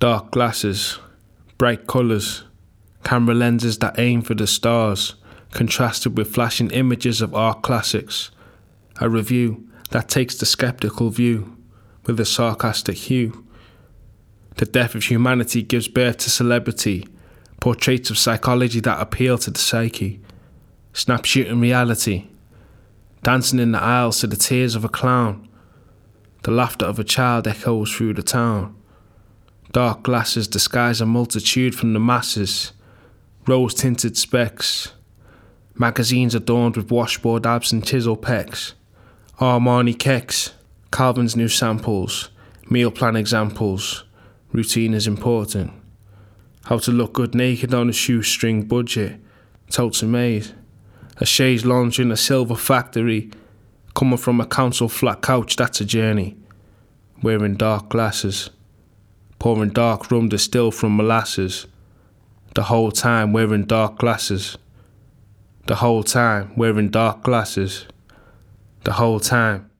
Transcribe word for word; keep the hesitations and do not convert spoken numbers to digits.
Dark glasses, bright colours, camera lenses that aim for the stars, contrasted with flashing images of art classics. A review that takes the sceptical view with a sarcastic hue. The death of humanity gives birth to celebrity, portraits of psychology that appeal to the psyche. Snapshooting reality, dancing in the aisles to the tears of a clown. The laughter of a child echoes through the town. Dark glasses disguise a multitude from the masses. Rose-tinted specs. Magazines adorned with washboard abs and chisel pecs. Armani kecks. Calvin's new samples. Meal plan examples. Routine is important. How to look good naked on a shoestring budget. Totes are made. A chaise lounge in a silver factory. Coming from a council flat couch, that's a journey. Wearing dark glasses. Pouring dark rum distilled from molasses. The whole time wearing dark glasses. The whole time wearing dark glasses. The whole time